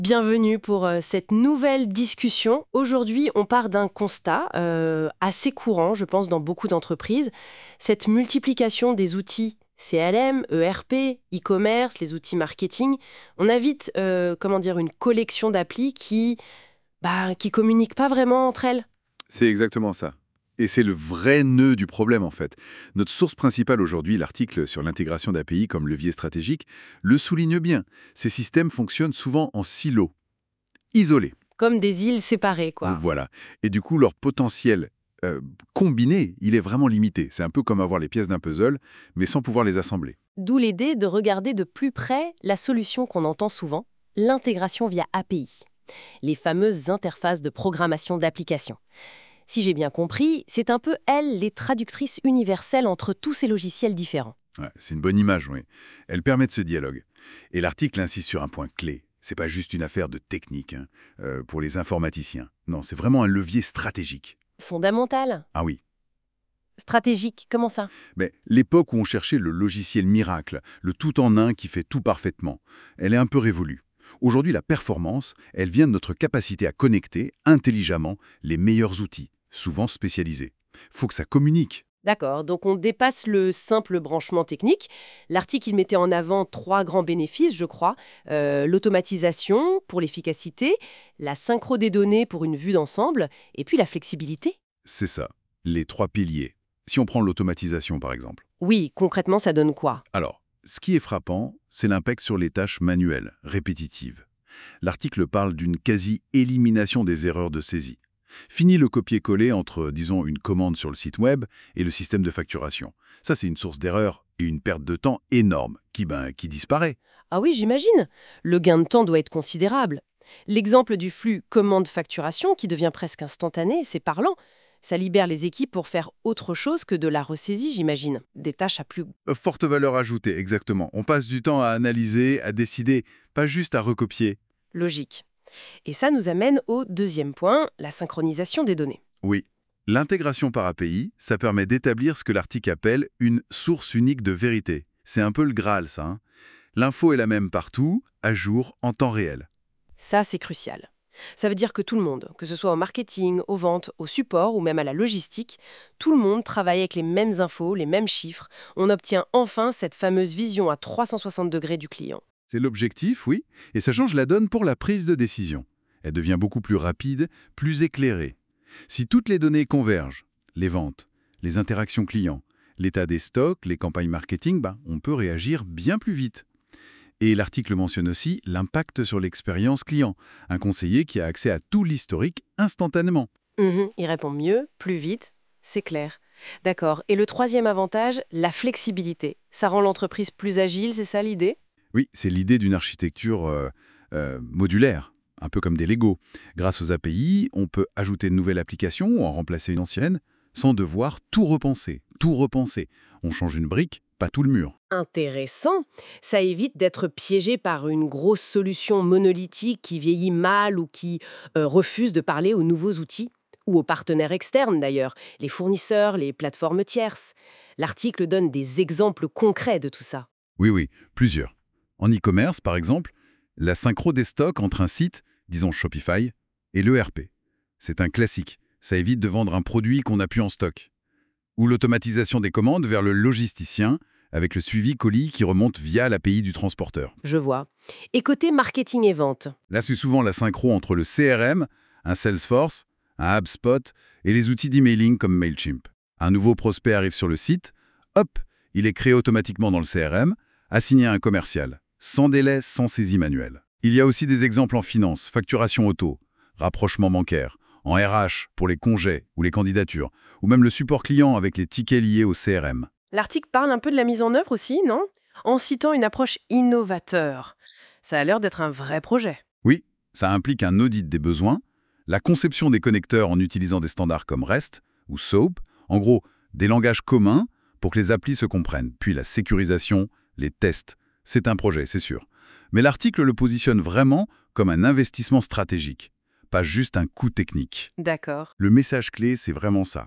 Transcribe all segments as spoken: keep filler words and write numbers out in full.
Bienvenue pour euh, cette nouvelle discussion. Aujourd'hui, on part d'un constat euh, assez courant, je pense, dans beaucoup d'entreprises. Cette multiplication des outils C L M, E R P, e-commerce, les outils marketing. On a vite, euh, comment dire, une collection d'applis qui, bah, qui communiquent pas vraiment entre elles. C'est exactement ça. Et c'est le vrai nœud du problème, en fait. Notre source principale aujourd'hui, l'article sur l'intégration d'A P I comme levier stratégique, le souligne bien. Ces systèmes fonctionnent souvent en silos, isolés. Comme des îles séparées, quoi. Voilà. Et du coup, leur potentiel euh, combiné, il est vraiment limité. C'est un peu comme avoir les pièces d'un puzzle, mais sans pouvoir les assembler. D'où l'idée de regarder de plus près la solution qu'on entend souvent, l'intégration via A P I, les fameuses interfaces de programmation d'applications. Si j'ai bien compris, c'est un peu, elles, les traductrices universelles entre tous ces logiciels différents. Ouais, c'est une bonne image, oui. Elle permet de ce dialogue. Et l'article insiste sur un point clé. C'est pas juste une affaire de technique hein, euh, pour les informaticiens. Non, c'est vraiment un levier stratégique. Fondamental, Ah oui. stratégique, comment ça? Mais l'époque où on cherchait le logiciel miracle, le tout-en-un qui fait tout parfaitement, elle est un peu révolue. Aujourd'hui, la performance, elle vient de notre capacité à connecter intelligemment les meilleurs outils, souvent spécialisés. Faut que ça communique. D'accord, donc on dépasse le simple branchement technique. L'article, il mettait en avant trois grands bénéfices, je crois. Euh, l'automatisation pour l'efficacité, la synchro des données pour une vue d'ensemble, et puis la flexibilité. C'est ça, les trois piliers. Si on prend l'automatisation, par exemple. Oui, concrètement, ça donne quoi? Alors, ce qui est frappant, c'est l'impact sur les tâches manuelles, répétitives. L'article parle d'une quasi-élimination des erreurs de saisie. Fini le copier-coller entre, disons, une commande sur le site web et le système de facturation. Ça, c'est une source d'erreur et une perte de temps énorme qui, ben, qui disparaît. Ah oui, j'imagine. Le gain de temps doit être considérable. L'exemple du flux commande-facturation, qui devient presque instantané, c'est parlant. Ça libère les équipes pour faire autre chose que de la ressaisie, j'imagine. Des tâches à plus Euh, Forte valeur ajoutée, exactement. On passe du temps à analyser, à décider, pas juste à recopier. logiques. Et ça nous amène au deuxième point, la synchronisation des données. Oui. L'intégration par A P I, ça permet d'établir ce que l'article appelle une source unique de vérité. C'est un peu le Graal, ça. Hein. L'info est la même partout, à jour, en temps réel. Ça, c'est crucial. Ça veut dire que tout le monde, que ce soit au marketing, aux ventes, au support ou même à la logistique, tout le monde travaille avec les mêmes infos, les mêmes chiffres. On obtient enfin cette fameuse vision à trois cent soixante degrés du client. C'est l'objectif, oui, et ça change la donne pour la prise de décision. Elle devient beaucoup plus rapide, plus éclairée. Si toutes les données convergent, les ventes, les interactions clients, l'état des stocks, les campagnes marketing, ben, on peut réagir bien plus vite. Et l'article mentionne aussi l'impact sur l'expérience client, un conseiller qui a accès à tout l'historique instantanément. Mhm, il répond mieux, plus vite, c'est clair. D'accord. Et le troisième avantage, la flexibilité. Ça rend l'entreprise plus agile, c'est ça l'idée? Oui, c'est l'idée d'une architecture euh, euh, modulaire, un peu comme des Lego. Grâce aux A P I, on peut ajouter une nouvelle application ou en remplacer une ancienne, sans devoir tout repenser, tout repenser. On change une brique, pas tout le mur. Intéressant. Ça évite d'être piégé par une grosse solution monolithique qui vieillit mal ou qui euh, refuse de parler aux nouveaux outils, ou aux partenaires externes d'ailleurs, les fournisseurs, les plateformes tierces. L'article donne des exemples concrets de tout ça. Oui, oui, plusieurs. En e-commerce, par exemple, la synchro des stocks entre un site, disons Shopify, et l'E R P. C'est un classique. Ça évite de vendre un produit qu'on n'a plus en stock. Ou l'automatisation des commandes vers le logisticien, avec le suivi colis qui remonte via l'A P I du transporteur. Je vois. Et côté marketing et vente? Là, c'est souvent la synchro entre le C R M, un Salesforce, un HubSpot et les outils d'emailing comme Mailchimp. Un nouveau prospect arrive sur le site, hop, il est créé automatiquement dans le C R M, assigné à un commercial, sans délai, sans saisie manuelle. Il y a aussi des exemples en finance, facturation auto, rapprochement bancaire, en R H pour les congés ou les candidatures, ou même le support client avec les tickets liés au C R M. L'article parle un peu de la mise en œuvre aussi, non? En citant une approche innovateur. Ça a l'air d'être un vrai projet. Oui, ça implique un audit des besoins, la conception des connecteurs en utilisant des standards comme REST ou SOAP, en gros, des langages communs pour que les applis se comprennent, puis la sécurisation, les tests. C'est un projet, c'est sûr. Mais l'article le positionne vraiment comme un investissement stratégique, pas juste un coût technique. D'accord. Le message clé, c'est vraiment ça.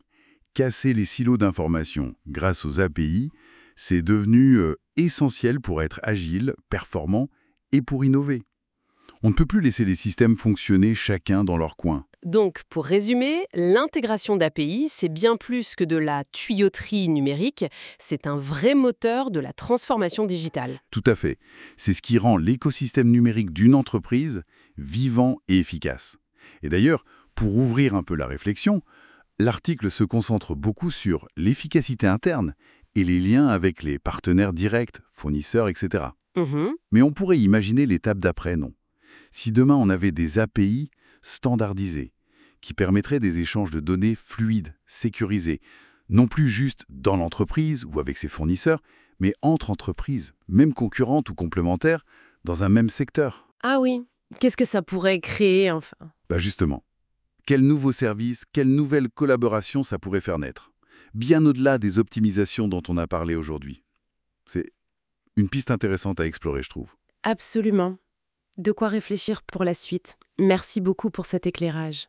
Casser les silos d'information grâce aux A P I, c'est devenu euh, essentiel pour être agile, performant et pour innover. On ne peut plus laisser les systèmes fonctionner chacun dans leur coin. Donc, pour résumer, l'intégration d'A P I, c'est bien plus que de la tuyauterie numérique, c'est un vrai moteur de la transformation digitale. Tout à fait. C'est ce qui rend l'écosystème numérique d'une entreprise vivant et efficace. Et d'ailleurs, pour ouvrir un peu la réflexion, l'article se concentre beaucoup sur l'efficacité interne et les liens avec les partenaires directs, fournisseurs, et cetera. Mhm. Mais on pourrait imaginer l'étape d'après, non? Si demain on avait des A P I standardisés, qui permettraient des échanges de données fluides, sécurisés, non plus juste dans l'entreprise ou avec ses fournisseurs, mais entre entreprises, même concurrentes ou complémentaires, dans un même secteur. Ah oui, qu'est-ce que ça pourrait créer enfin? Bah justement, quels nouveaux services, quelle nouvelle collaboration ça pourrait faire naître? Bien au-delà des optimisations dont on a parlé aujourd'hui. C'est une piste intéressante à explorer, je trouve. Absolument. De quoi réfléchir pour la suite. Merci beaucoup pour cet éclairage.